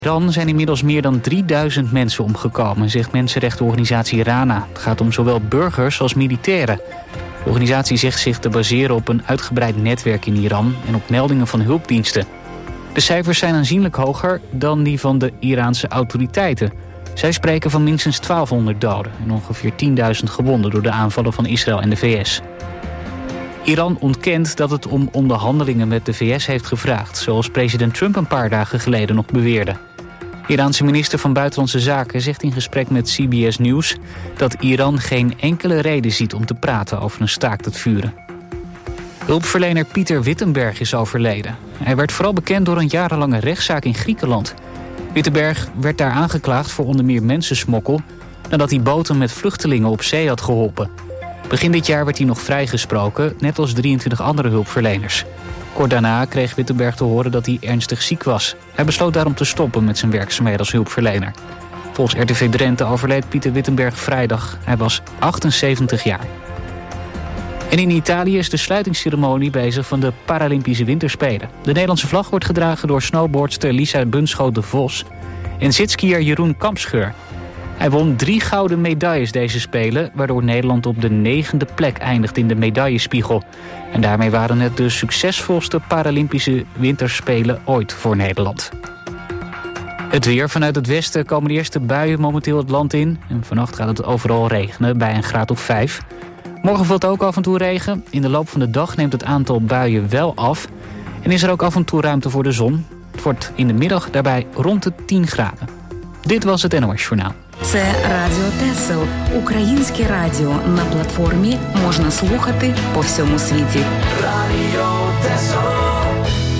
In Iran zijn inmiddels meer dan 3000 mensen omgekomen, zegt mensenrechtenorganisatie RANA. Het gaat om zowel burgers als militairen. De organisatie zegt zich te baseren op een uitgebreid netwerk in Iran en op meldingen van hulpdiensten. De cijfers zijn aanzienlijk hoger dan die van de Iraanse autoriteiten. Zij spreken van minstens 1200 doden en ongeveer 10.000 gewonden door de aanvallen van Israël en de VS. Iran ontkent dat het om onderhandelingen met de VS heeft gevraagd, zoals president Trump een paar dagen geleden nog beweerde. De Iraanse minister van Buitenlandse Zaken zegt in gesprek met CBS News dat Iran geen enkele reden ziet om te praten over een staakt het vuren. Hulpverlener Pieter Wittenberg is overleden. Hij werd vooral bekend door een jarenlange rechtszaak in Griekenland. Wittenberg werd daar aangeklaagd voor onder meer mensensmokkel nadat hij boten met vluchtelingen op zee had geholpen. Begin dit jaar werd hij nog vrijgesproken, net als 23 andere hulpverleners. Kort daarna kreeg Wittenberg te horen dat hij ernstig ziek was. Hij besloot daarom te stoppen met zijn werkzaamheden als hulpverlener. Volgens RTV Drenthe overleed Pieter Wittenberg vrijdag. Hij was 78 jaar. En in Italië is de sluitingsceremonie bezig van de Paralympische Winterspelen. De Nederlandse vlag wordt gedragen door snowboardster Lisa Bunschoot de Vos en zitskier Jeroen Kampscheur. Hij won 3 gouden medailles deze Spelen, waardoor Nederland op de 9e plek eindigt in de medaillespiegel. En daarmee waren het de succesvolste Paralympische Winterspelen ooit voor Nederland. Het weer. Vanuit het westen komen de eerste buien momenteel het land in. En vannacht gaat het overal regenen, bij een graad of 5. Morgen valt ook af en toe regen. In de loop van de dag neemt het aantal buien wel af. En is er ook af en toe ruimte voor de zon. Het wordt in de middag daarbij rond de 10 graden. Dit was het NOS Journaal. Це Радіо Тесел, українське радіо. На платформі можна слухати по всьому світі. Радіо Тесел.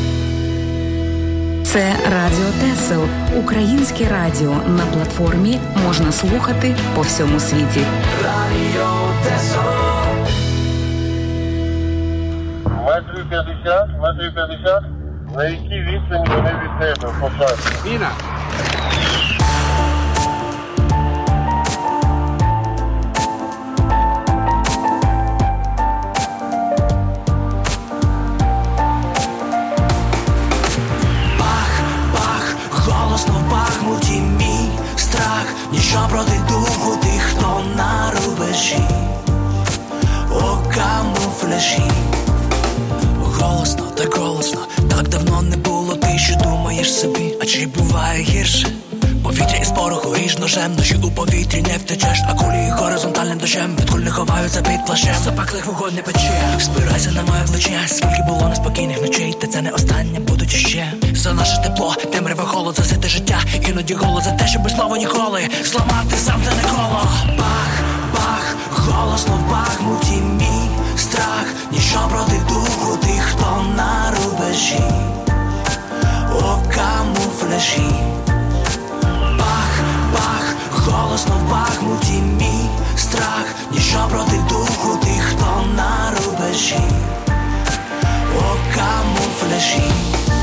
Це Радіо Тесел, українське радіо. На платформі можна слухати по всьому світі. Радіо Тесел. Метрів 50. На якій відстані вони від тебе посадять? Міна. Ніщо проти духу тих, хто на рубежі, у камуфляжі. Голосно, так голосно, так давно не було, ти що думаєш собі, а чи буває гірше? Повітря із пороху ріж ножем, ночі у повітрі не втечеш, а кулі горизонтальним дощем від куль не ховаються під плащем. Запеклих вогонь не пече, спирайся на моє плече, скільки було неспокійних ночей, та це не останнє, будуть іще. За наше тепло, темряве холод, засите життя, іноді голод за те, щоб знову ніколи зламати замкнене коло. Бах, бах, голосно в Бахмуті мій страх, ніщо проти духу тих, хто на рубежі, у камуфляжі. Бах, голосно в Бахмуті мій страх, ніщо проти духу тих, хто на рубежі, у камуфляжі.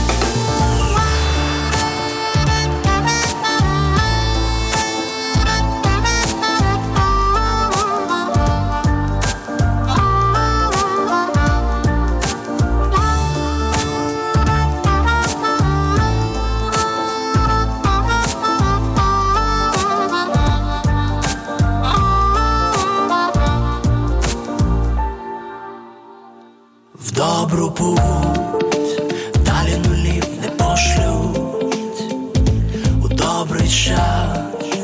Добру путь, далі нулів не пошлють, у добрий час.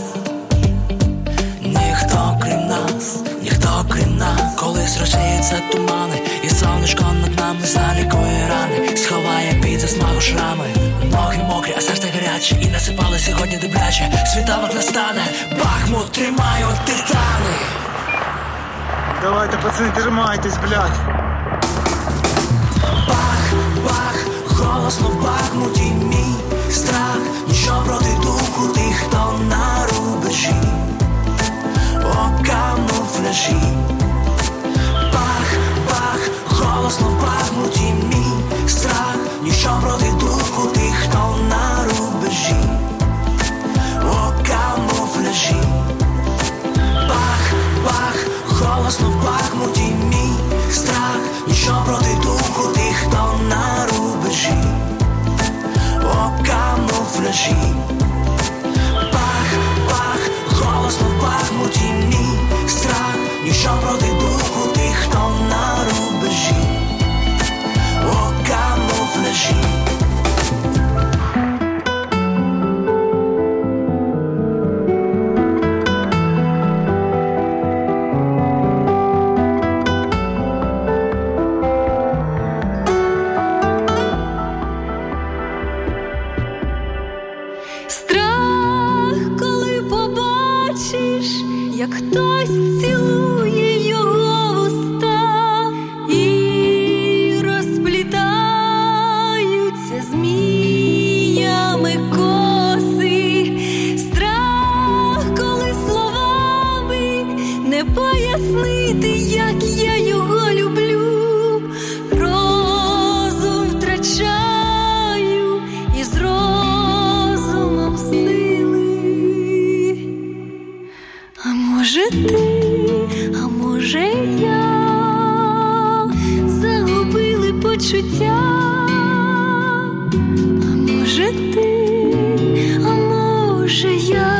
Ніхто крім нас, колись розсіються тумани, і сонечко над нами залікує рани, сховає під засмагу шрами. Ноги мокрі, а серце гаряче, і насипали сьогодні добряче. Світанок настане, Бахмут тримають титани. Давайте, пацани, тримайтесь, блядь. Бах, голосно в Бахмуті мій страх, ніщо проти духу тих, хто на рубежі, у камуфляжі. Бах, голосно в Бахмуті мій страх, ніщо проти духу тих, хто на рубежі, у камуфляжі. Бах, голосно в Бахмуті мій страх, ніщо проти духу тих, хто на рубежі, у камуфляжі. ніщо проти духу тих, хто на рубежі, у камуфляжі. Як хтось цілує його уста і розплітаються зміями коси. Страх, коли словами не пояснити, як я його люблю. Розум втрачаю і з розумом сили. А може ти, а може я загубили почуття. А може ти, а може я.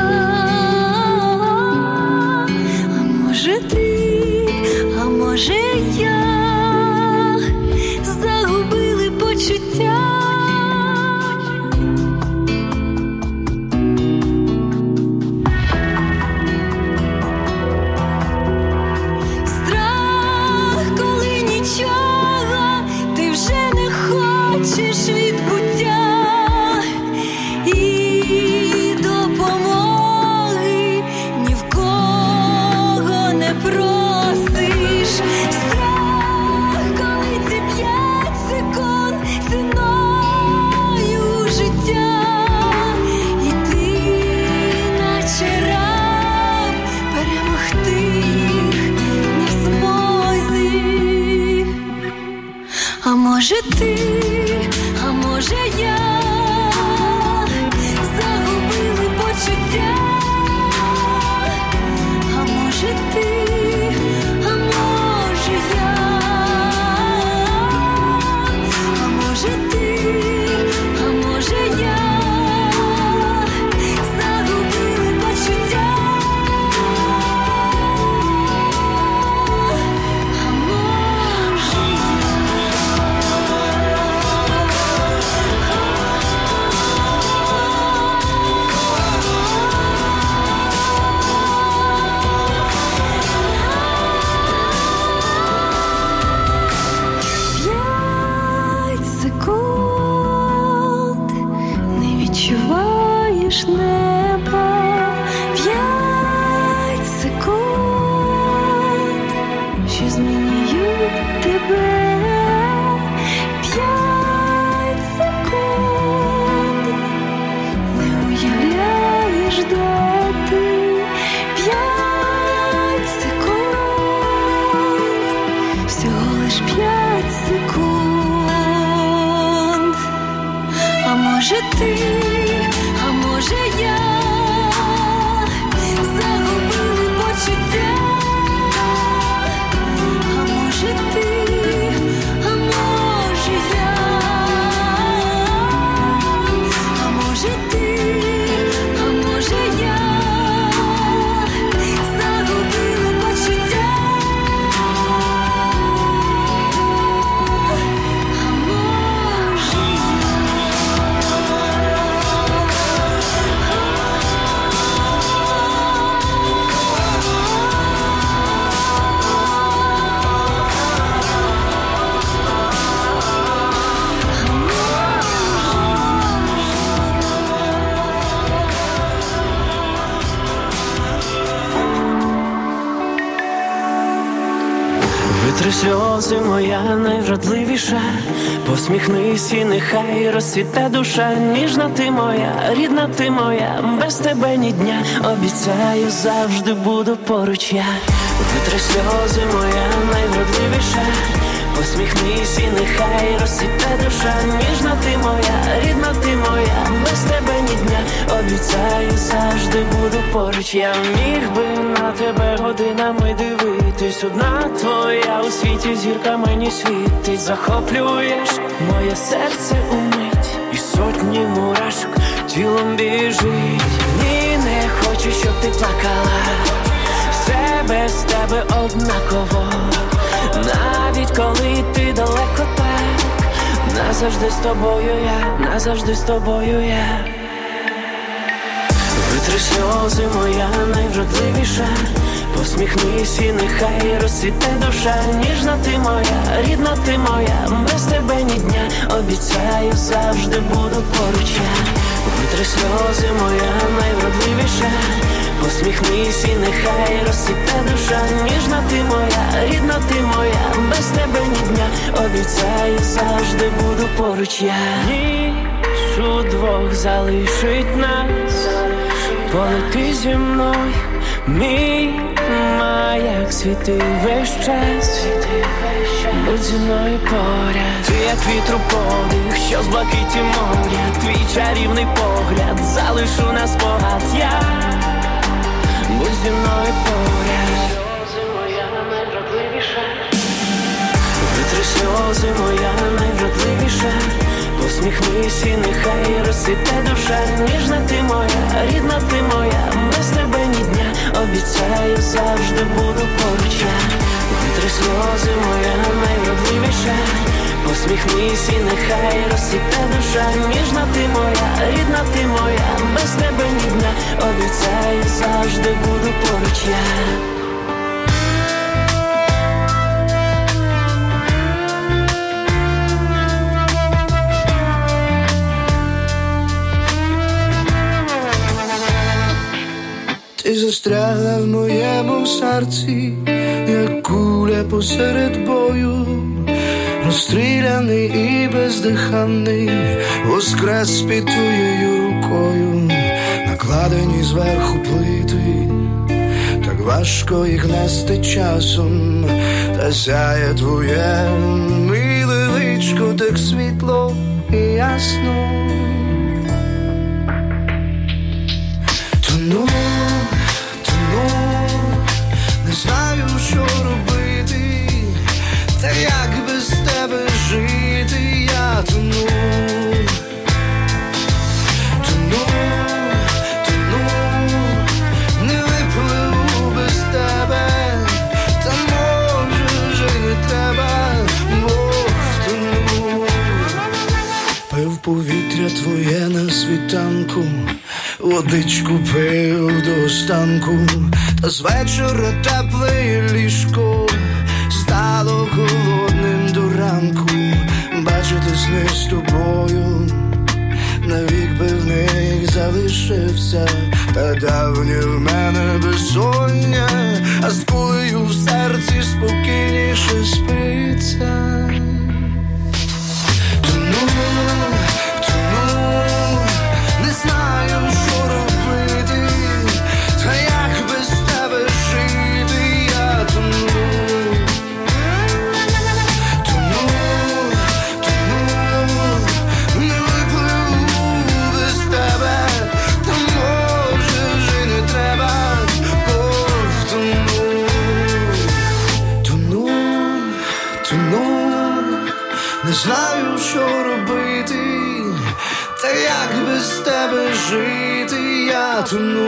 А може ти, а може я загубили почуття. Хочеш відбуття і допомоги ні в кого не просиш. Страх, коли ці 5 секунд ціною життя, і ти, наче раб, перемогти їх не в змозі. А може ти, а може я загубили почуття. А може ти, а може я. А може ти, а може я загубили почуття. А може відчуваєш неба. 5 секунд, що змінюють тебе. 5 секунд, не уявляєш, де ти. 5 секунд, всього лиш 5 секунд. А може ти, а може я загубили почуття. А може ти, а може я. А може ти, а може я загубили почуття. А може Витри сльози, моя найвродливіша, посміхнись і нехай розцвіте душа. Ніжна ти моя, рідна ти моя, без тебе ні дня, обіцяю, завжди буду поруч я. Витри сльози, моя найвродливіша, посміхнись і нехай розцвіте душа. Ніжна ти моя, рідна ти моя, без тебе ні дня, обіцяю, завжди буду поруч я. Міг би на тебе годинами дивитись, одна твоя у світі зірка мені світить. Захоплюєш моє серце умить, і сотні мурашок тілом біжить. Ні, не хочу, щоб ти плакала, все без тебе тебе однаково. Навіть коли ти далеко так, назавжди з тобою я, назавжди з тобою я. Витри сльози, моя найвродливіша, посміхнись і нехай розцвіте душа. Ніжна ти моя, рідна ти моя, без тебе ні дня, обіцяю, завжди буду поруч я. Витри сльози, моя найвродливіша, посміхнись і нехай розцвіте душа. Ніжна ти моя, рідна ти моя, без тебе ні дня, обіцяю, завжди буду поруч я. Ніч удвох залишить нас, полети зі мною, мій маяк світи весь час, будь зі мною поряд. Ти як вітру подих, що з блакиті моря, твій чарівний погляд залишу на спогад я, будь зі мною поряд. Сльози моя найвродливіша, витри сльози моя найвродливіша, посміхнись і нехай розцвіте душа. Ніжна ти моя, рідна ти моя, без тебе ні дня, обіцяю, завжди буду поруч я. Витри сльози моя найвродливіша, посміхнись і нехай розцвіте душа. Ніжна ти моя, рідна ти моя, без тебе ні дня, обіцяю, завжди буду поруч я. Ти застрягла в моєму серці, як куля посеред бою, розстріляний і бездиханний, воскрес під твоєю рукою. Накладені зверху плити, так важко їх нести часом, та сяє твоє миле личко так світло і ясно. Тону, не знаю, що робити, та як без тебе жити. Я тону, не випливу без тебе, та може вже не треба, бо втону. Пив повітря твоє на світанку, водичку пив до останку, та з вечора тепле ліжко стало холодним до ранку. Бачити сни з тобою, навік би в них залишився, та давнє в мене безсоння, а з кулею в серці спокійніше спиться. Тону, не знаю, що робити, та як без тебе жити. Я тону, не випливу без тебе, та може вже не треба, бо втону. Не знаю, що робити, та як без тебе жити. Я тону.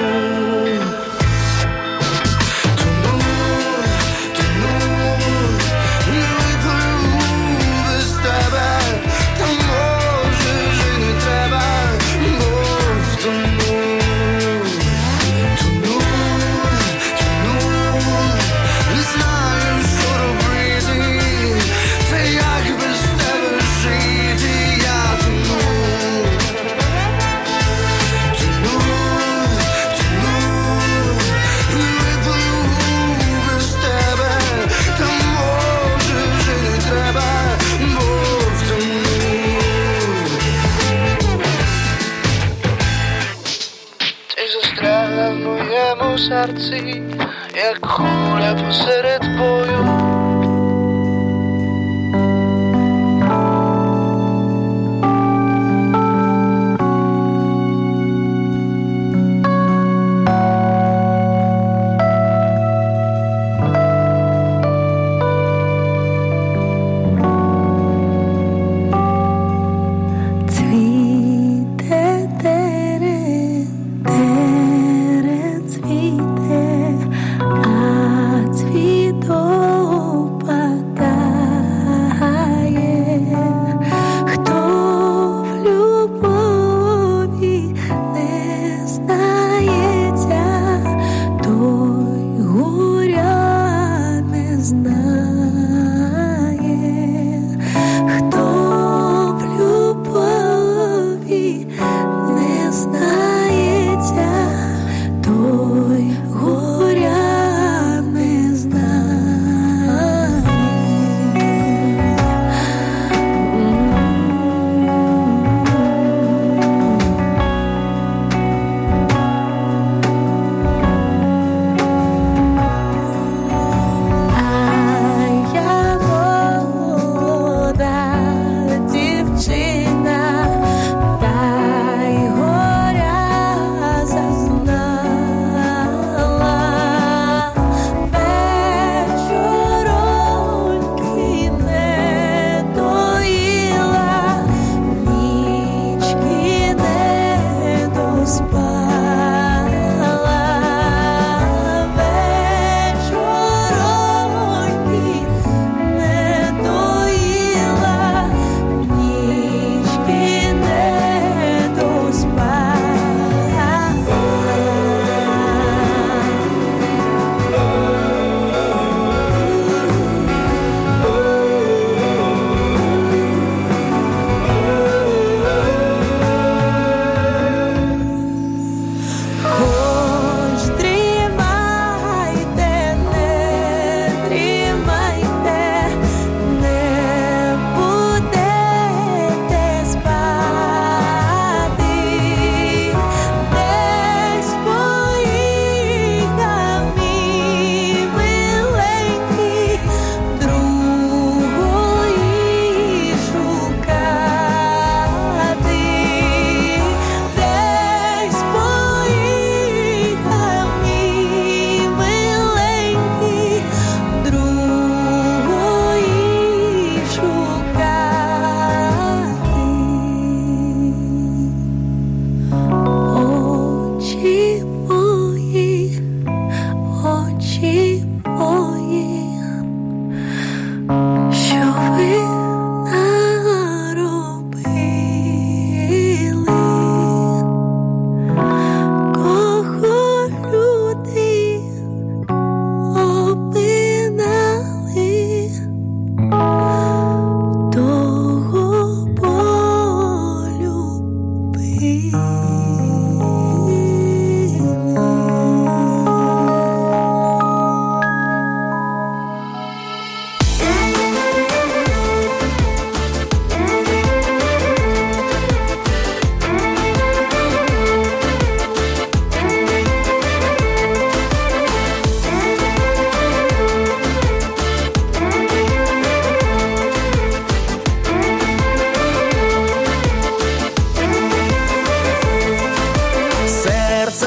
В серці, як куля посеред бою. Цвіте, а цвіте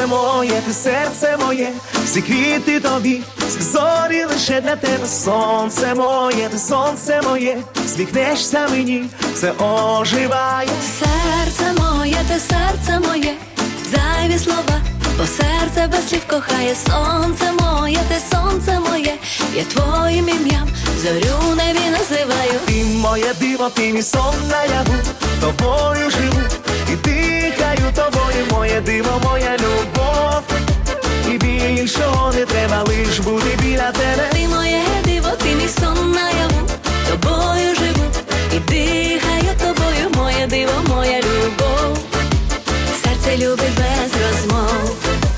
моє, ти серце моє, всі квіти тобі, всі зорі лише для тебе. Сонце моє, ти сонце моє, сміхнешся мені, все оживає. Серце моє, ти серце моє, зайві слова, бо серце без слів кохає. Сонце моє, ти сонце моє, я твоїм ім'ям зорю небі називаю. Ти моє диво, ти мій сон наяву, тобою живу і дихаю тобою. Моє диво, моя любов, і більшого не треба, лиш бути біля тебе. Ти моє диво, ти мій сон наяву, тобою живу і дихаю тобою. Моє диво, моя любов, серце любить без розмов.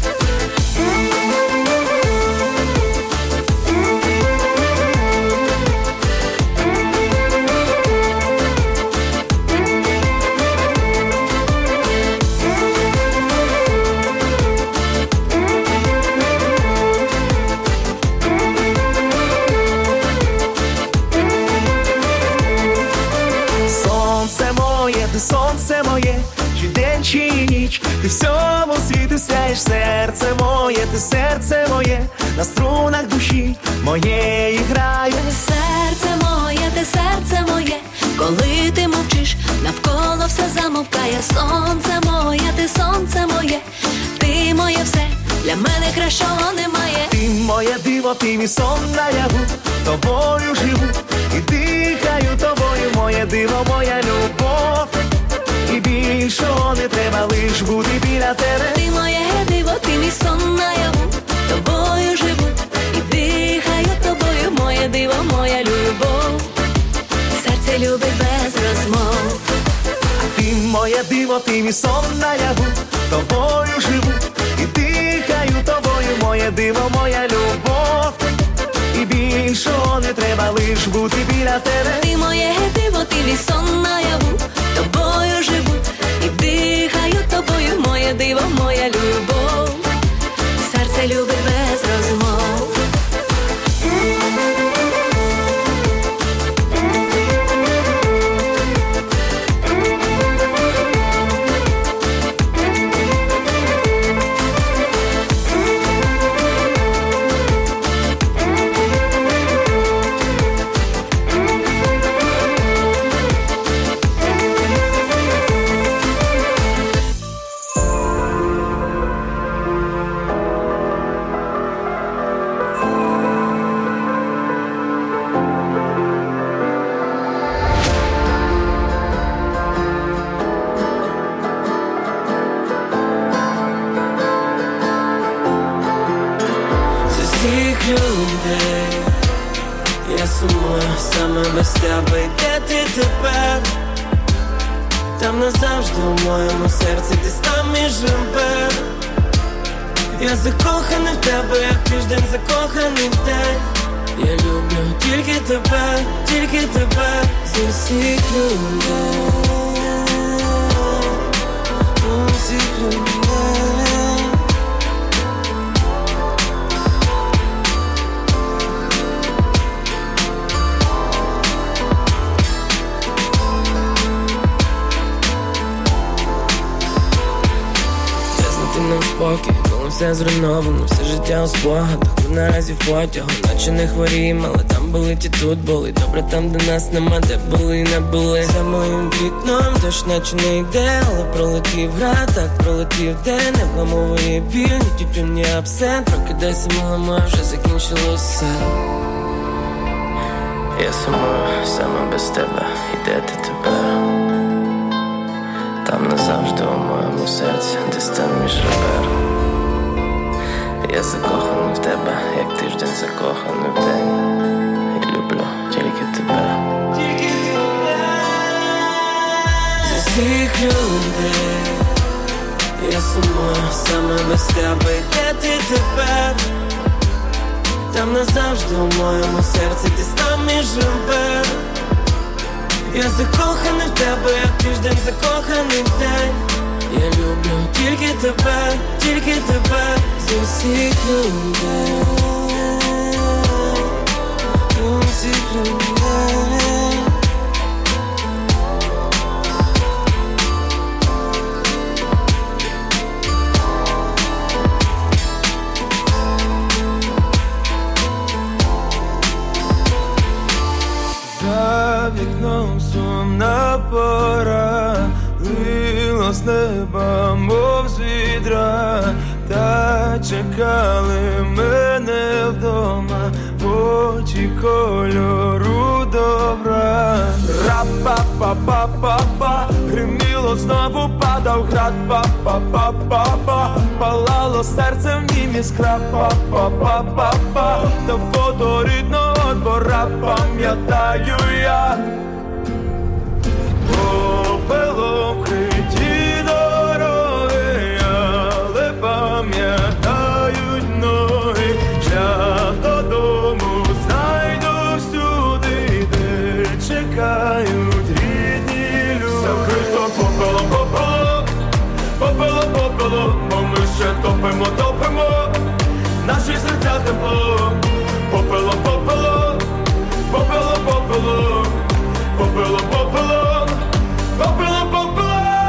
Сонце моє, чи день, чи ніч, ти всьому світу сяєш. Серце моє, ти серце моє, на струнах душі моєї грає. Серце моє, ти серце моє, коли ти мовчиш, навколо все замовкає. Сонце моє, ти сонце моє, ти моє все, для мене кращого немає. Ти моє диво, ти мій сон наяву, тобою живу і дихаю тобою. Моє диво, моя любов, і більшого не треба, лиш бути біля тебе. Ти моє диво, ти мій сон наяву, тобою живу і дихаю тобою. Моє диво, моя любов, серце любить без розмов. Ти моє диво, ти мій сон наяву, тобою живу і дихаю тобою. Моє диво, моя любов, і більшого не треба, лиш бути біля тебе. Ти моє диво, ти мій сон наяву, тобою живу і дихаю тобою. Моє диво, моя любов, серце любить без розмов. Я сумую саме без тебе. І де ти тепер? Там назавжди у моєму серці, десь там між рембер. Я закоханий в тебе, як тиждень закоханий в день. Я люблю тільки тебе з усіх людей, усіх людей. Нам спокій, коли все зруйновано, все життя у спогадах. Ми наразі в потягу, наче не хворіємо, але там болить і тут болить. Добре там, де нас нема, де були і не були. За моїм вікном дощ наче не йде, але пролетів град, так пролетів день. Не вгамовує біль, ні тютюн, ні абсент. Прокидайся, мила моя, вже закінчилось все. Я сумую саме без тебе. І де ти тепер? Там назавжди у моєму серці, десь там між ребер. Я закоханий в тебе, як тиждень закоханий в день. І люблю тільки тебе. З усіх людей я сумую саме без тебе. І де ти тепер? Там назавжди у моєму серці, десь там між ребер. Я закоханий в тебе, як тиждень закоханий в день. Я люблю тільки тебе з усіх людей, усіх людей. сумна пора, лило з неба, мов з відра, та чекали мене вдома очі кольору добра. Ра-па-па-па-па-па, гриміло, знову падав град. Па-па-па-па-па, палало серце в нім іскра. Па-па-па-па-па, та фото рідного двора пам'ятаю я. Попелом вкриті дороги, але пам'ятають ноги. Шлях додому знайду всюди, де чекають рідні люди. Закрито попелом, попелом, попелом, попелом, бо ми ще топимо, топимо наші серця теплом. Попелом, попелом, попелом, попелом, попелом, попелом, попелом, попелом.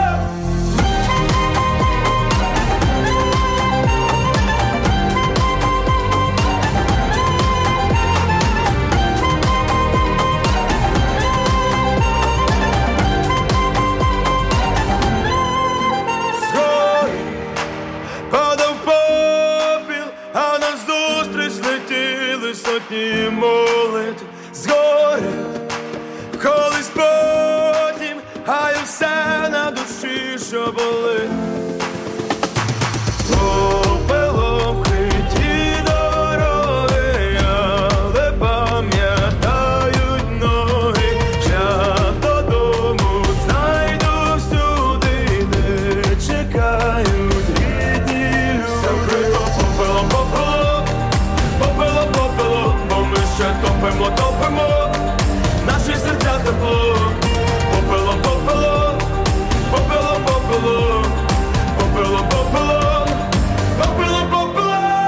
Згори падав попіл, а назустріч летіли сотні молитв. Згори колись потім, а й все на душі, що болить. Попелом вкриті дороги, але пам'ятають ноги. Шлях додому знайду всюди, де чекають рідні люди. Закрито попелом, попелом, попелом, попелом, бо ми ще топимо, топимо наші серця тепло. Попелом, попелом, попелом, попелом, попелом, попелом, попелом, попелом.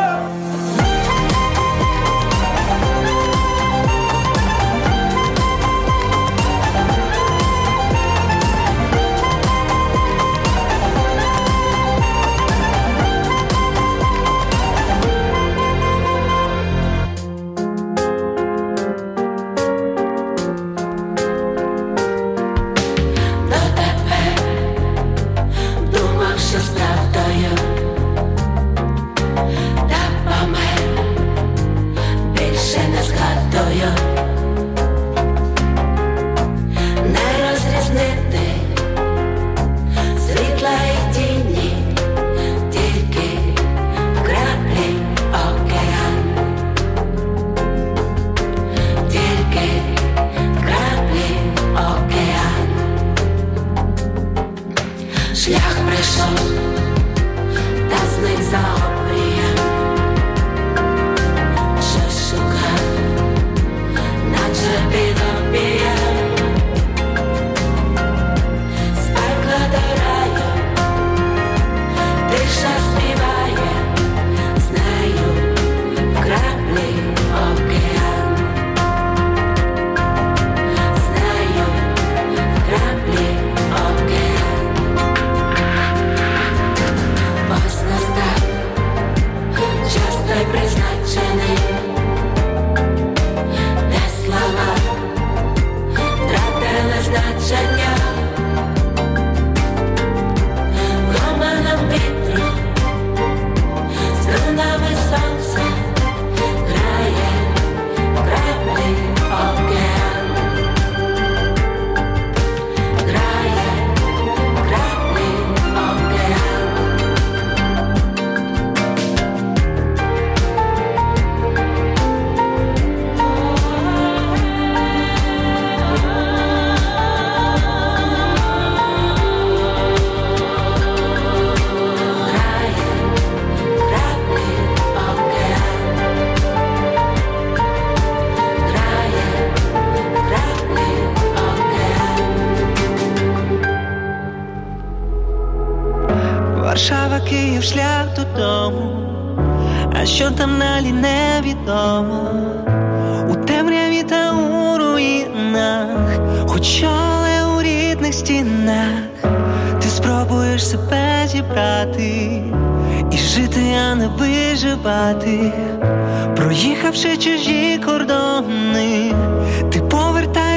Думав, що з правдою, та помер, більше не згадую. Не розрізнити світла і тіні, тільки в краплі океан, тільки в краплі океан. Шлях прийшов, та зник за обрієм, що шукав, наче під обієм. З пекла до раю, тиша співає, з нею в краплі океан, з нею в краплі океан. Ось настав час той призначений, де слова втратили значення. Гомоном вітру, струнами сонця грає в краплі океан, грає в краплі океан. Варшава, Київ, шлях додому, а що там далі невідомо. У темряві та у руїнах, хоч але у рідних стінах. Ти спробуєш себе зібрати і жити, а не виживати. Проїхавши чужі кордони, ти повертаєш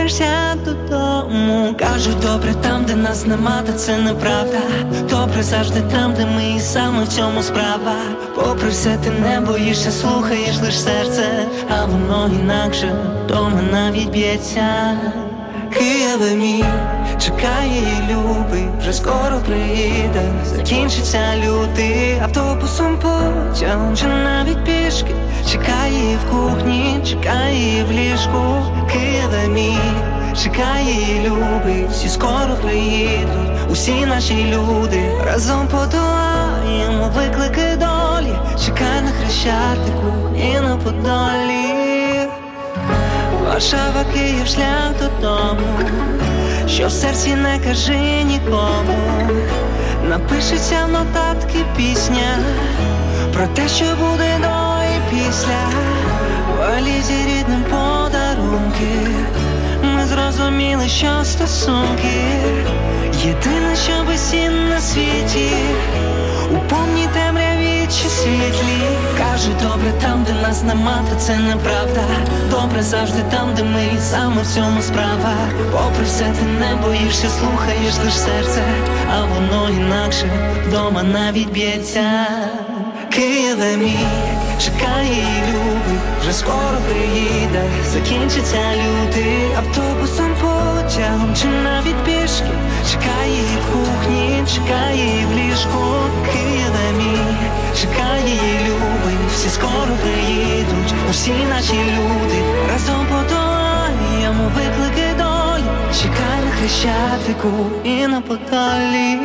повернешся додому. Кажуть, добре там, де нас нема, та це неправда. Добре завжди там, де ми, і саме в цьому справа. Попри все ти не боїшся, слухаєш лиш серце, а воно інакше вдома навіть б'ється. Києве мій, чекає її любий, вже скоро приїде, закінчиться лютий. Автобусом, потягом чи навіть пішки, чекає її в кухні, чекає її в ліжку. Києве мій, чекає її любий, всі скоро приїдуть, усі наші люди. Разом подолаємо виклики долі, чекай на Хрещатику і на Подолі. Варшава, Київ, шлях додому, що в серці не кажи нікому. Напишеться в нотатки пісня про те, що буде до і після. В валізі рідним подарунки, ми зрозуміли, що стосунки єдине, що безцінне на світі, у повній темряві чи світлі. Кажуть, добре там, де нас нема, та це неправда. Добре завжди там, де ми, і саме в цьому справа. Попри все ти не боїшся, слухаєш лиш серце, а воно інакше вдома навіть б'ється. Києве мій, чекає її любий, вже скоро приїде, закінчиться лютий. Автобусом, потягом чи навіть пішки, чекає її в кухні, чекає її в ліжку. Києве мій, чекає її любий, всі скоро приїдуть, усі наші люди. Разом подолаємо виклики долі, чекай на Хрещатику і на Подолі.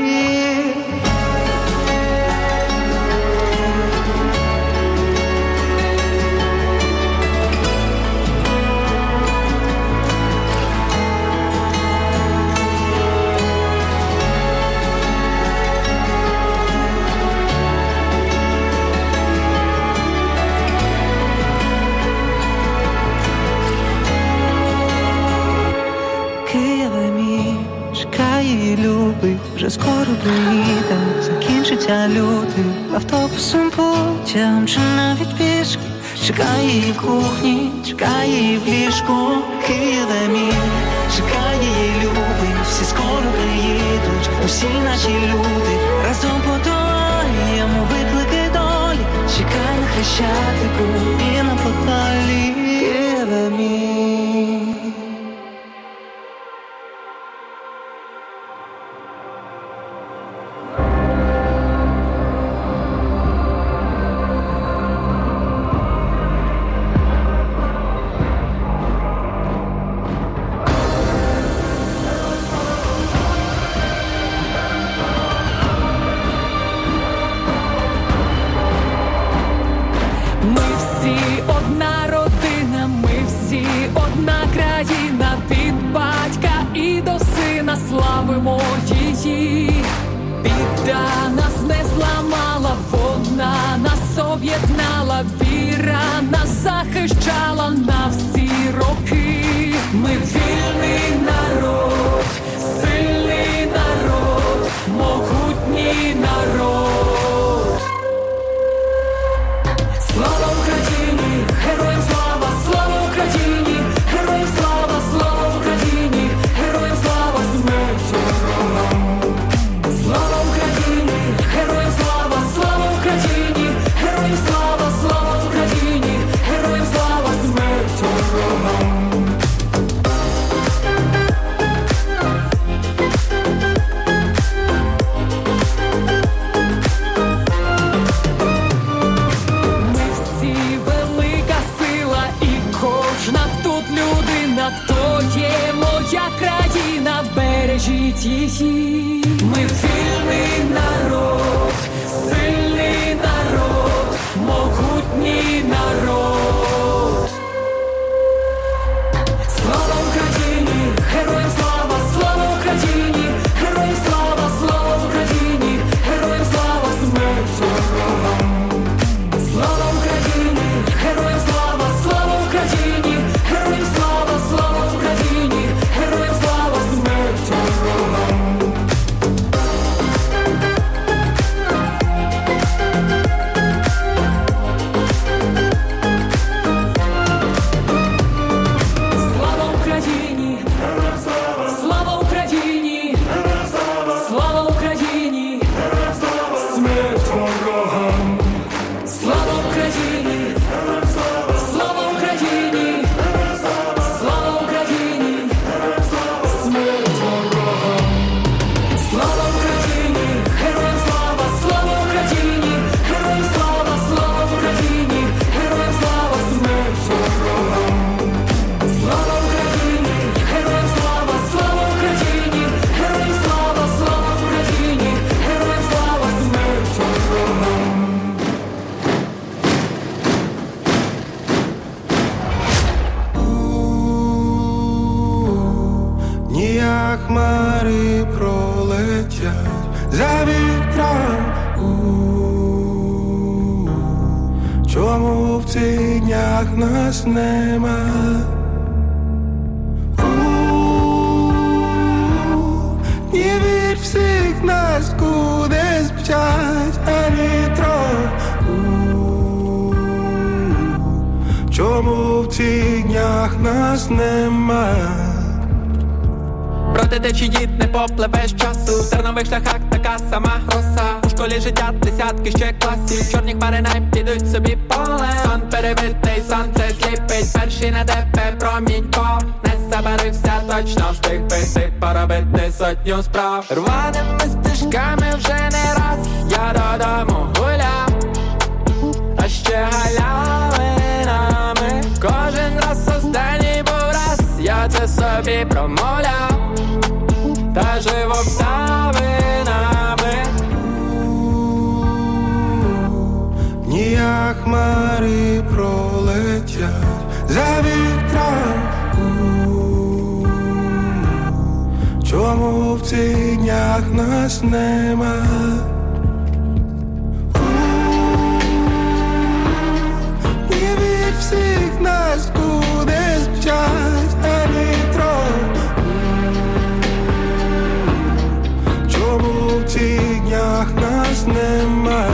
Любий, вже скоро приїде, закінчиться лютий. Автобусом, потягом чи навіть пішки, чекає її в кухні, чекає її в ліжку. Києве мій, чекає її любий, всі скоро приїдуть, усі наші люди. Разом подолаємо виклики долі, чекай на Хрещатику і на Подолі. Києве мій. Славимо її, біда нас не зламала, вона нас об'єднала, віра нас захищала на всі роки. Ми вільний народ, сильний народ, могутній народ. Слава Україні, героям слава, слава Україні, героям слава, слава Україні, героям слава, смерть ворогам. Слава Україні, героям слава, слава Україні, героям слава, слава Україні, героям слава, смерть ворогам. Ми всі велика сила і кожна тут людина, то є моя країна, бережіть її. Ми вільний народ, сильний народ, могутній народ. Слава Україні, героям слава, слава Україні, героям слава, слава Україні, героям слава, смерть ворогам. Слава Україні, героям слава, слава Україні, героям слава, слава Україні, героям слава, смерть ворогам. Чому в цих днях нас нема? Не вір всіх нас кудись мчать, а вітро. Чому в цих днях нас нема? Проти течії не попливеш часу. В тернових шляхах така сама роса. У школі життя десятки ще класів. Чорні хмари не підуть собі поле. Сон перебитий, сонце сліпить. Перший на тебе промінько. Не забарився, точно встиг пити. Поробити сотню справ. Рваними стежками вже не раз я додому гуляв. А ще галявинами кожен раз останній був раз. Я це собі промовляв. Та жив обставинами. Ніяк хмари пролетять за вітром. Чому в цих днях нас нема? Не від всіх нас кудись мчать, а вітром. Чому в цих днях нас нема?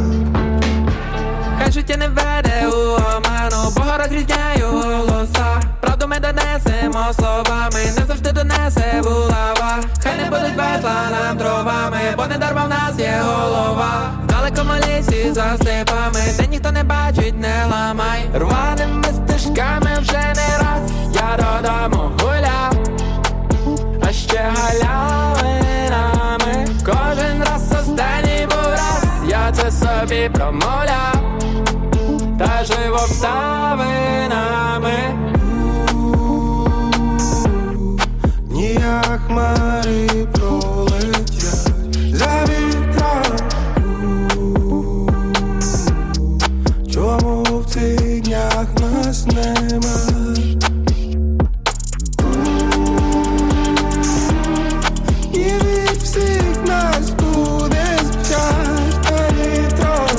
Хай життя не веде у оману, Бога розрізняю голоса. Правду ми донесемо словами, не завжди донесе булава. Хай не будуть весла нам дровами, бо не дарма в нас є голова. В далекому лісі за степами, де ніхто не бачить, не ламай. Рваними стежками вже не раз я додому гуляв. А ще галявинами кожен раз останній був раз. Я це собі промовляв. Та жив обставинами. Ніяк хмари пролетять за вітром. Чому в цих днях нас нема? І від всіх нас кудись мчать, а вітром.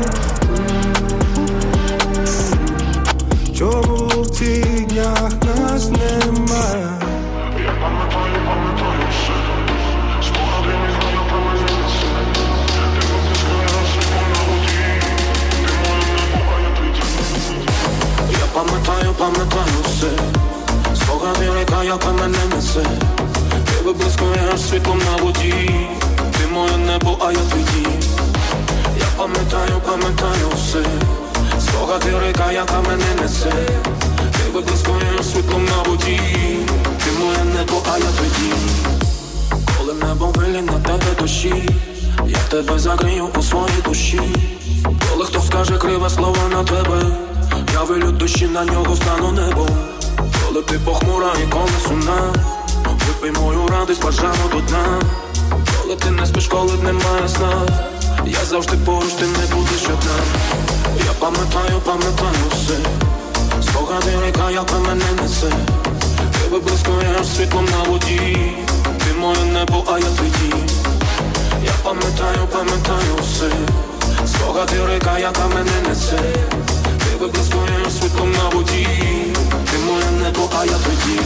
Чому в цих днях нас нема? Я пам'ятаю все. Спогади не знаю про мене все. Ти випускає розсипом на воді. Ти моє небо, а я твій дім. Я пам'ятаю все. Спогади ріка, яка мене несе. Ти виблискуєш світлом на воді. Ти моє небо, а я твій дім. Я пам'ятаю все. Спогади ріка, яка мене несе. Ти виблискуєш світлом на воді. Ти моє небо, а я твій дім. Коли небо вилі на тебе дощі, я тебе закрию у своїй душі. Коли хто скаже криве слово на тебе, я вилю душі, на нього стану небом. Коли ти похмура і коли сумна, випий мою радість, бажано до дна. Коли ти не спиш, коли немає сна, я завжди поруч, ти не будеш одна. Я пам'ятаю все. Спогади ріка, яка мене несе. Ти виблискуєш світлом на воді. Ти моє небо, а я твій дім. Я пам'ятаю все. Спогади ріка, яка мене несе. Ти виблискуєш світлом на воді. Ти моє небо, а я твій дім.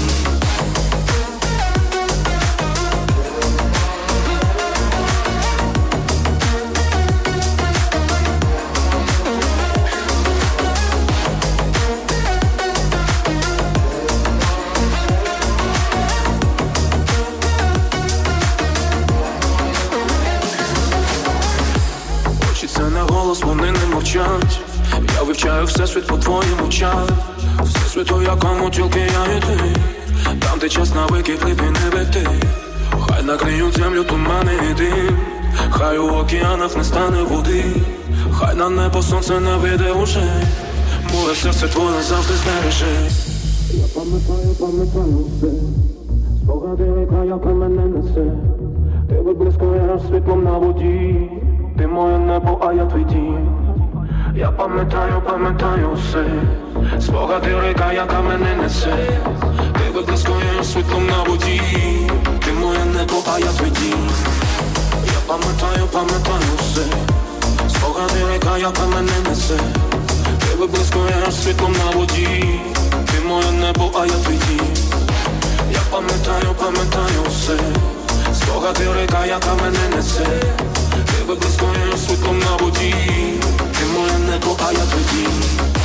Вони не мовчать. Я вивчаю всесвіт по твоїм очах. Всесвіт, у якому тільки я і ти. Там, де час на викид липи не бити. Хай накриють землю тумани і дим. Хай у океанах не стане води. Хай на небо сонце не вийде уже. Моє серце твоє завжди збереже. Я пам'ятаю все. Спогади ріка, яка мене несе. Ти виблискуєш світлом на воді. Ти моє небо, а я твій дім. Я пам'ятаю все. Спогади ріка, яка мене несе. Ти виблискуєш світлом на воді. Ти моє небо, а я твій дім. Я пам'ятаю все. Спогади ріка, яка мене несе. Ти ти виблискуєш світлом на воді. Ти моє небо, а я твій дім. Я пам'ятаю все. Спогади река, яка мене несе. Ти виблискуєш світлом на воді. Ти моє небо, а я твій дім.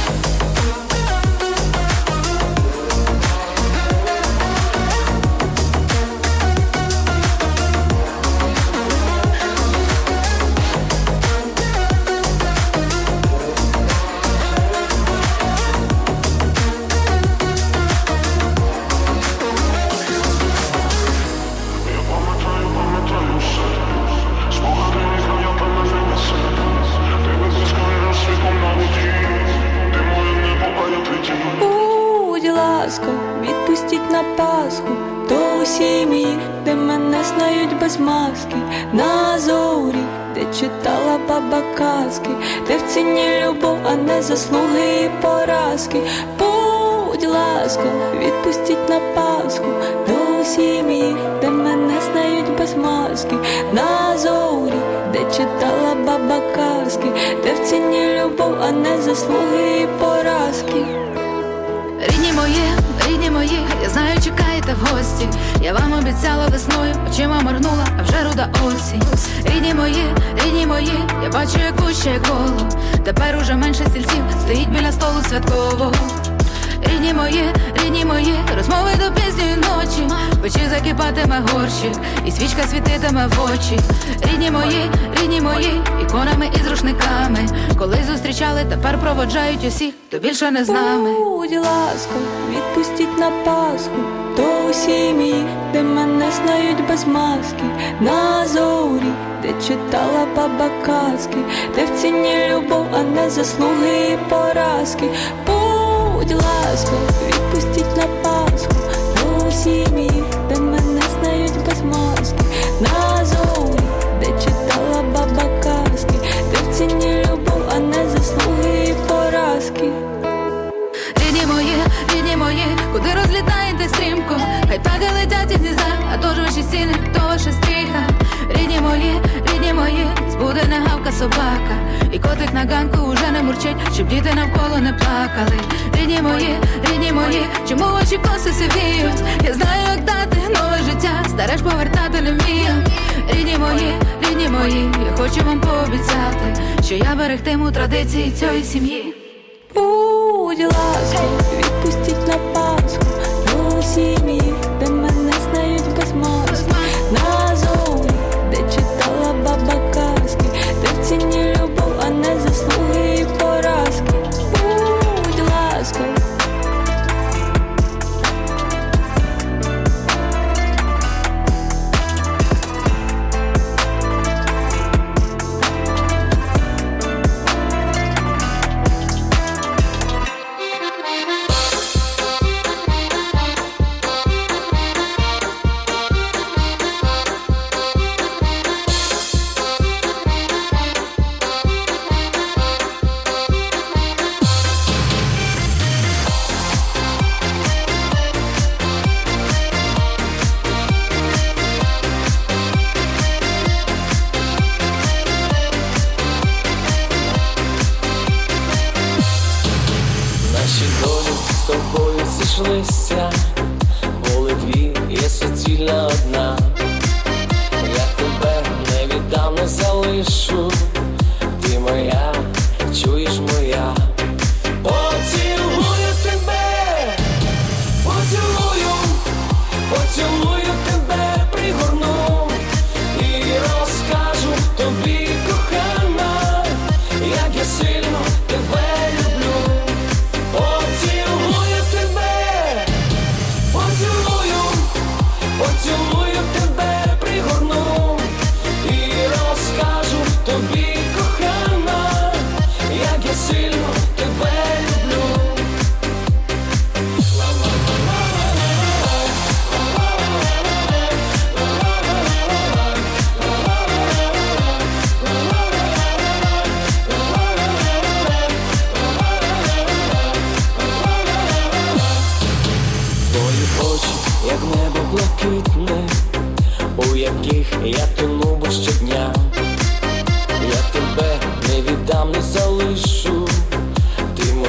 Відпустіть на Пасху до сім'ї, де мене знають без маски, на зорі, де читала баба казки, де в ціні любов, а не заслуги і поразки. Будь ласка, відпустіть на Пасху до сім'ї, де мене знають без маски, на зорі, де читала баба казки, де в ціні любов, а не заслуги і поразки. Рідні мої, я знаю, чекаєте в гості. Я вам обіцяла весною, очима моргнула, а вже руда осінь. Рідні мої, я бачу, як гуще коло. Тепер уже менше стільців, стоїть біля столу святкового. Рідні мої, розмови до пізньої ночі. Печі закипатиме горщик, і свічка світитиме в очі. Рідні мої, іконами і з рушниками. Колись зустрічали, тепер проводжають усіх, хто більше не з нами. Будь ласка, відпустіть на Пасху до сім'ї, де мене знають без маски, на зорі, де читала баба казки, де в ціні любов, а не заслуги і поразки. Будь ласка, відпустіть на Пасху до сім'ї, де мене знають без маски, на зорі, де читала баба казки, де в ціні любов, а не заслуги і поразки. Рідні мої, куди розлітаєте стрімко? Хай птахи летять із гнізда, а то ж ваші стіни, то ваша стріха. Рідні мої, збуде не гавка собака, і котик на ганку уже не мурчить, щоб діти навколо не плакали. Рідні мої, чому ваші коси сивіють? Я знаю, як дати нове життя, старе ж повертати не вмію. Рідні мої, я хочу вам пообіцяти, що я берегтиму традиції цієї сім'ї. Будь ласка, відпустіть на Пасху до сім'ї, де мене знають без маски, на зорі, де читала баба казки, де в ціні любов, а не заслуги і поразки. Будь ласка. Були дві, є суцільна одна. Я тебе не віддам, не залишу. Ти моя, чуєш моя. Поцілую тебе, поцілую тебе, пригорну і розкажу тобі, кохана, як я сильно тебе люблю. Поцілую тебе, пригорну і розкажу тобі, кохана, як я сильно тебе люблю. Твої очі, як небо блакитне, у яких я тону щодня. Я тебе не віддам, не залишу. Ти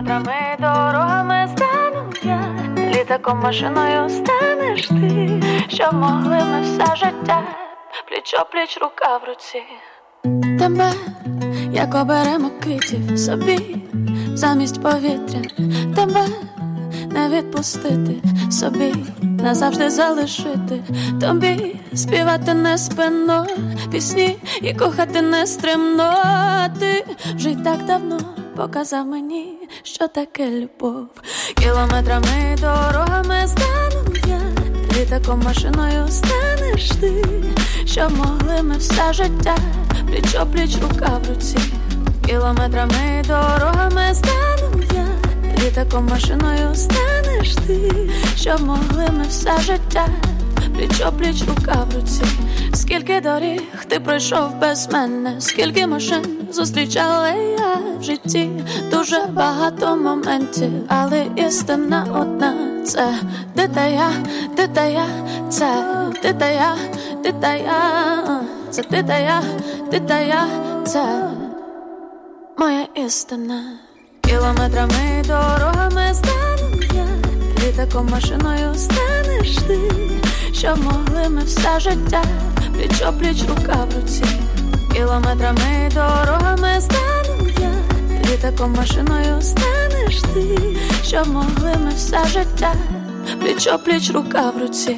Кілометрами, дорогами стану я, літаком, машиною станеш ти, щоб могли ми все життя пліч-о-пліч, рука в руці. Тебе, як оберемо квітів собі замість повітря, тебе не відпустити собі, назавжди залишити тобі, співати не спинно пісні і кохати не стримно. Ти вже й так давно показав мені, що таке любов. Кілометрами, дорогами стану я, літаком, машиною станеш ти, щоб могли ми все життя пліч-о-пліч, рука в руці. Кілометрами, дорогами стану я, літаком, машиною станеш ти, щоб могли ми все життя пліч-о-пліч, рука в руці. Скільки доріг ти пройшов без мене, скільки машин зустрічала я в житті, дуже багато моментів, але істина одна — це ти та я, ти та я, це ти та я, ти та я, це ти та я, ти та я, це моя істина. Кілометрами, дорогами стану я, літаком, машиною станеш ти, щоб могли ми все життя пліч-о-пліч, рука в руці. Кілометрами, дорогами стану я, літаком, машиною станеш ти, щоб могли ми все життя пліч-о-пліч, рука в руці.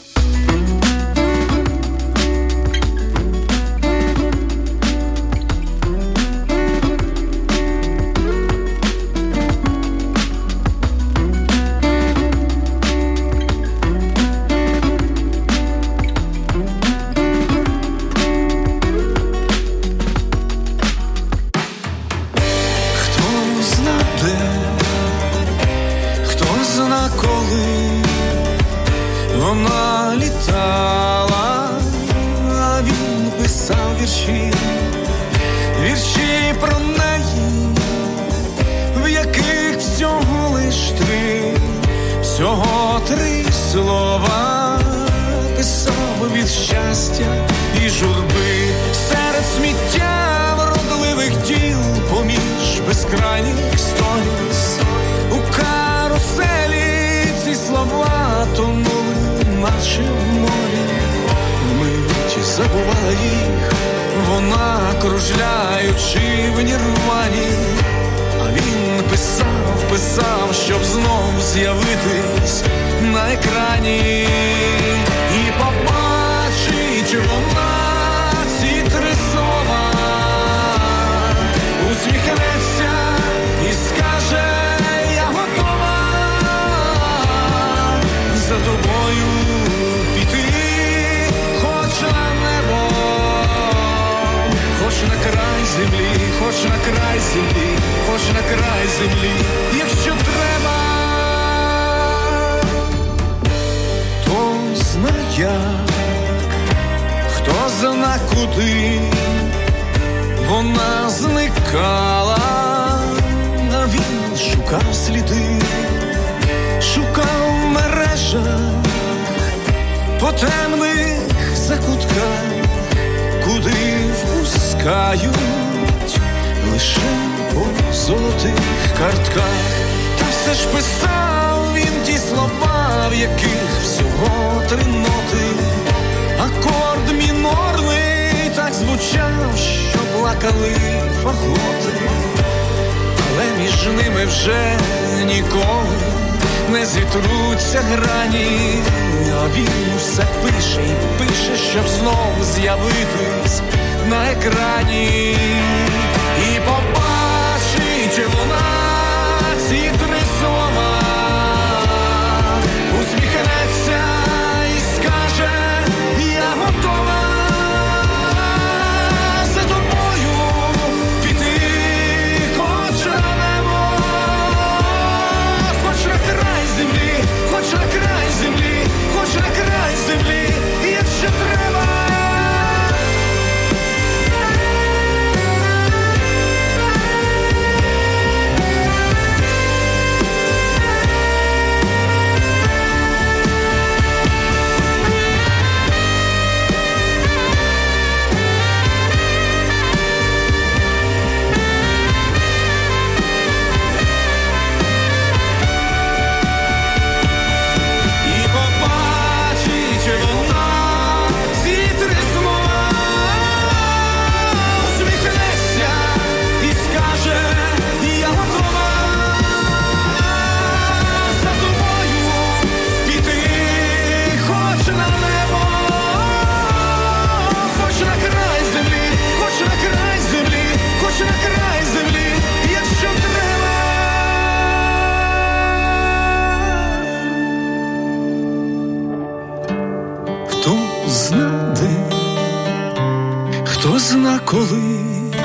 Вона літала, а він писав вірші, вірші про неї, в яких всього лиш три слова. Писав від щастя і журби, серед сміття вродливих діл, поміж безкрайніх сторіс. У каруселі ці слова тонули, наче в морі. Вмить забувала їх вона, кружляючи в нірвані. А він писав, щоб знов з'явитись на екрані. І побачить вона ці три слова, усміхнеться і скаже: я готова за тобою піти, хоч на небо, хоч на край землі, хоч на край землі, хоч на край землі, якщо треба, то знає як, хто зна куди вона зникала. А він шукав сліди, шукав в мережах, по темних закутках, куди впускають лише по золотих картках. Та все ж писав він ті слова, в яких всього три ноти. Акорд мінорний так звучав, що плакали фаготи. Але між ними вже ніколи не зітруться грані. А він все пише і пише, щоб знов з'явитись на екрані. І побачить вона ці три слова, усміхнеться і скаже: я готова за тобою піти, хоч на небо, хоч на край землі, хоч на край землі, хоч на край землі, якщо треба. зна де, хто зна коли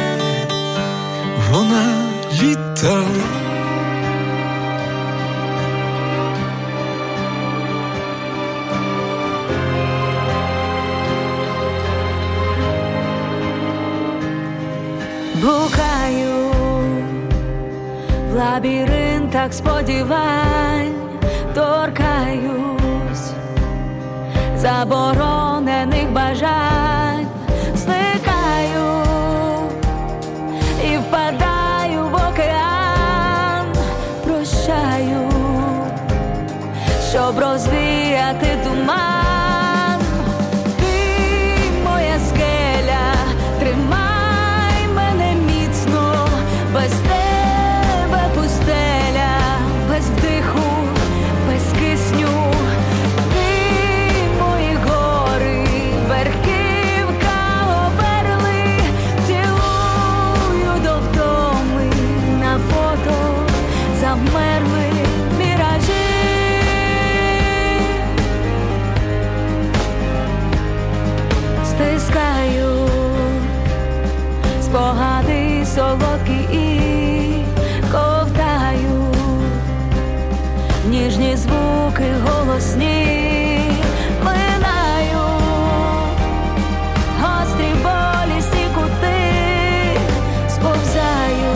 вона літала. Блукаю в лабіринтах сподівань, торкаюсь заборонених бажань, зникаю і впадаю в океан, прощаю, щоб розвіяти туман. Ти моя скеля, тримай мене міцно, без тебе пустеля, без вдиху, без кисню. Ти мої гори, верхівка оберли, цілую до втоми, на фото завмерли міражі. Стискаю спогади солодкі і ковтаю ніжні звуки голосні, минаю гострі болісні кути, сповзаю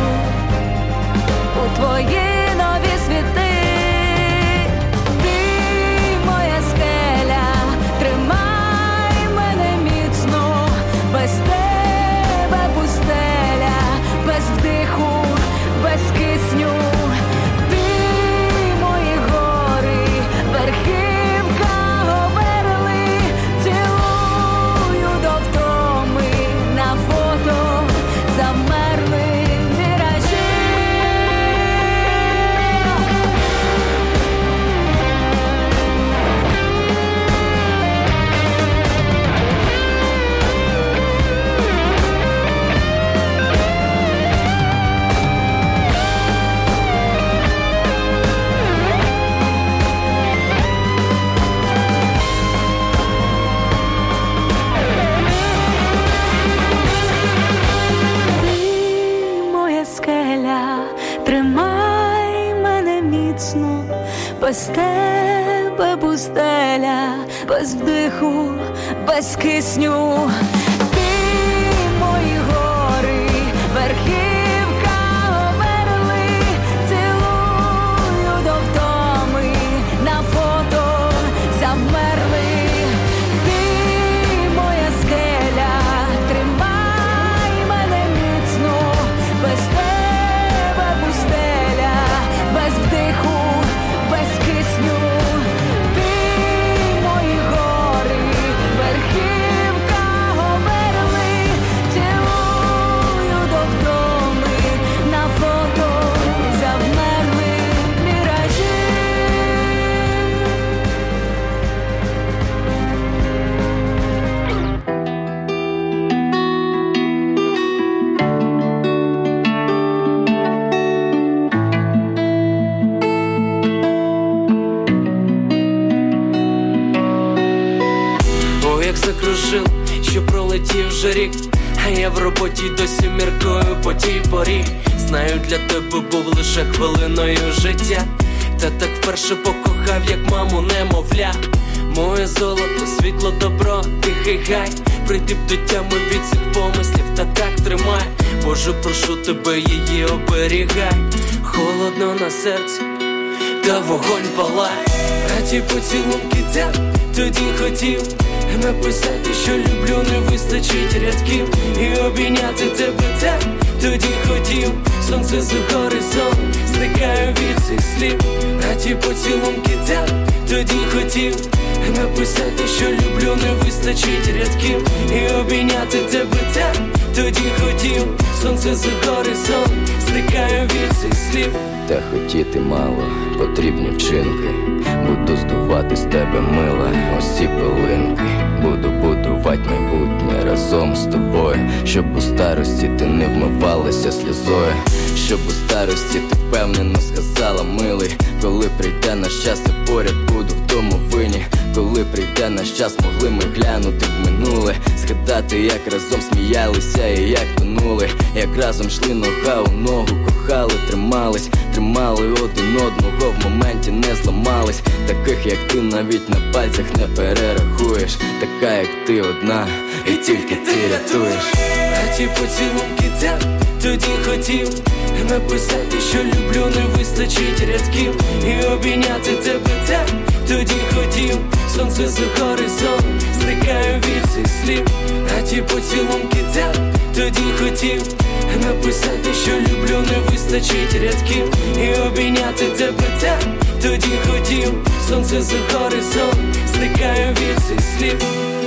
у твої нові світи. Ти моя скеля, тримай мене міцно, без тебе пустеля, без вдиху, без кисню. Ти мої гори, верхівка оберли, цілую до втоми, на фото замерли міражі. Ти моя скеля, тримай мене міцно, без тебе пустеля, без вдиху, без кисню. Ти мої гори, верхівка оберли, цілую до втоми, на фото завмерли. Ти моя скеля, тримай мене міцно, без тебе пустеля, без вдиху, без кисню. Ти мої гори, верхівка оберли, цілую до втоми, на фото завмерли міражі. О, як закружив, що пролетів вже рік, а я в роботі досі міркую по тій порі. Знаю, для тебе був лише хвилиною життя, та так вперше покохав, як маму немовля. Моє золото, світло, добро, тихий гай, прийди б до тями від цих помислів, та так тримай. Боже, прошу тебе, її оберігай. Холодно на серці, та вогонь палає, а ті поцілунки так тоді хотів написати, що люблю, не вистачить рядків, і обійняти тебе так тоді хотів. Сонце за горизонт, зникаю від цих слів, а ті поцілунки так тоді хотів написати, що люблю, не вистачить рядків, і обійняти тебе так тоді хотів. Сонце за горизонт, зникаю від цих слів. Та хотіти мало, потрібні вчинки. Буду здувати з тебе, мила, ось ці пилинки. Буду будувати майбутнє разом з тобою, щоб у старості ти не вмивалася сльозою, щоб у старості ти впевнено сказала, милий, коли прийде наш час, я поряд буду в домовині. коли прийде наш час, могли ми глянути в минуле, згадати, як разом сміялися і як тонули, як разом йшли нога у ногу, кохали, тримали один одного, в моменті не зламались. Таких, як ти, навіть на пальцях не перерахуєш. Така, як ти, одна, і тільки ти рятуєш. А ті поцілунки так тоді хотів написати, що люблю, не вистачить рядків, і обійняти тебе так тоді хотів. Сонце за горизонт, зникаю від цих слів. А ті поцілунки так тоді хотів написати, що люблю, не вистачить рядків, і обійняти тебе так тоді хотів. Сонце за горизонт, зникаю від цих слів.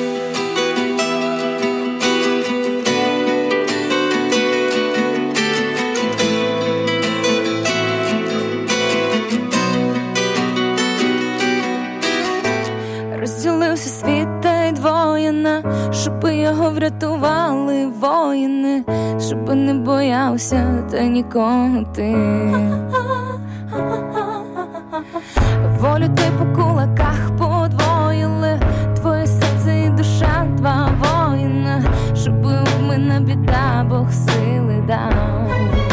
Розділився світ та й двоєна, щоби його врятували воїни, щоби не боявся та нікого ти. Волю ти по кулаках подвоїли, твоє серце і душа, два воїна, щоби в мене біда, Бог сили дав.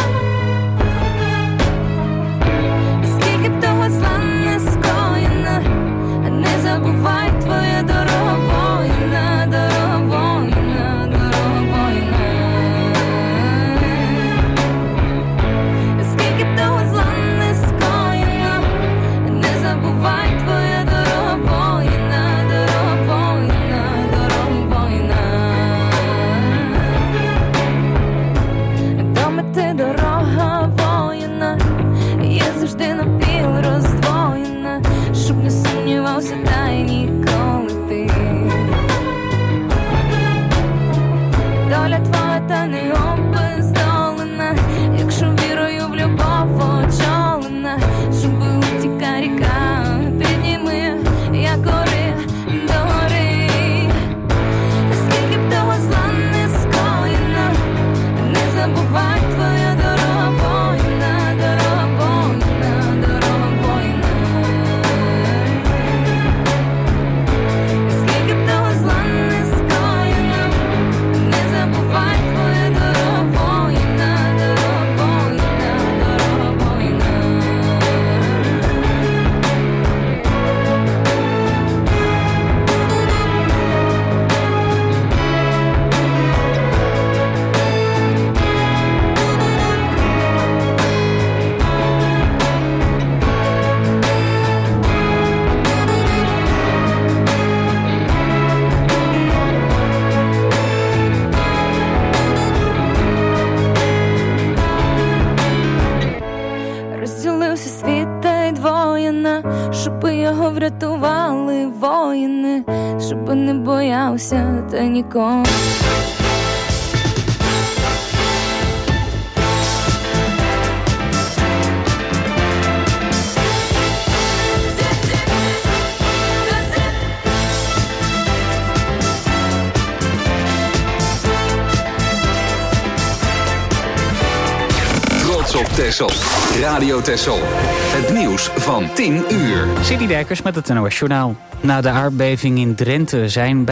Скільки б того зла не скоєно, не забувай, твоя дорога воїна, дорога воїна, дорога воїна. Скільки б того зла не скоєно, не забувай, твоя дорога воїна, дорога воїна, дорога воїна. До мети дорога воїна, є завжди напіл роздвоєна, щоб не сумнівався та й ніколи ти. Доля твоя та не обездолена, якщо вірою в любов очолена, щоб утіка ріка, підніми, як гори до гори. Скільки б того зла не скоєно, не забувай, твоя дорога воїна, дорога воїна, дорога воїна. Скільки б того зла не скоєно, не забувай, твоя дорога воїна, дорога воїна, дорога воїна. Розділився світ та й двоєна, щоби його врятували воїни, щоби не боявся та нікого. Trots op Texel. Radio Texel. Het nieuws van 10 uur. Citydijkers met het NOS Journaal. Na de aardbeving in Drenthe zijn